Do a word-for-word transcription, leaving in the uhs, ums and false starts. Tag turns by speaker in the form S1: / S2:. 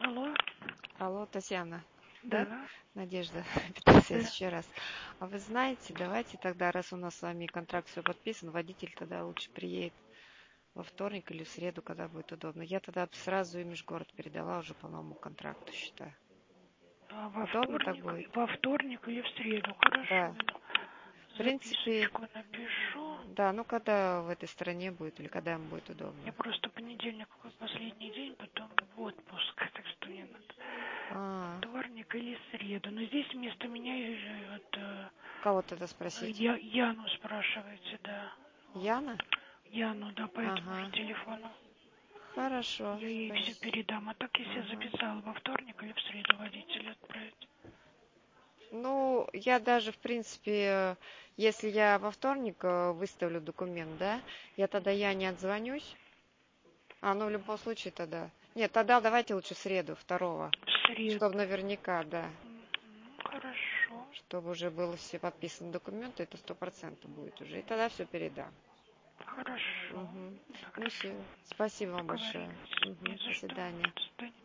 S1: Алло,
S2: Алло, Татьяна, да?
S1: да,
S2: Надежда, Петросвязь
S1: да.
S2: еще раз. А вы знаете, давайте тогда, раз у нас с вами контракт все подписан, водитель тогда лучше приедет во вторник или в среду, когда будет удобно. Я тогда сразу и межгород передала уже по новому контракту, считаю.
S1: А во
S2: Удобно так
S1: вторник,
S2: будет?
S1: во вторник или в среду, хорошо.
S2: Да. В принципе,
S1: Записочку напишу.
S2: да, ну когда в этой стране будет или когда им будет
S1: Я
S2: удобно.
S1: просто понедельник последний день, потом в отпуск, так что мне надо
S2: А,
S1: вторник или среду. Но здесь вместо меня э, вот, э,
S2: кого тогда спросить?
S1: я, Яну спрашиваете, да. Вот.
S2: Яна?
S1: Яну, да, по этому же
S2: Ага,
S1: телефону.
S2: хорошо.
S1: Я ей все
S2: Спасибо.
S1: передам. А так, если я
S2: Ага.
S1: записала во вторник или в среду водителя отправить.
S2: Ну, я даже, в принципе, если я во вторник э, выставлю документ, да, я тогда я не отзвонюсь. А, ну, в любом случае тогда. Нет, тогда давайте лучше в среду, второго.
S1: В среду.
S2: Чтобы наверняка, да.
S1: Мгм, хорошо.
S2: Чтобы уже было все подписаны документы, это сто процентов будет уже. И тогда все передам.
S1: Хорошо.
S2: Угу. Ну
S1: Хорошо.
S2: все. Спасибо вам большое.
S1: Договорились. Не
S2: Угу.
S1: за
S2: До
S1: что.
S2: свидания.
S1: До свидания.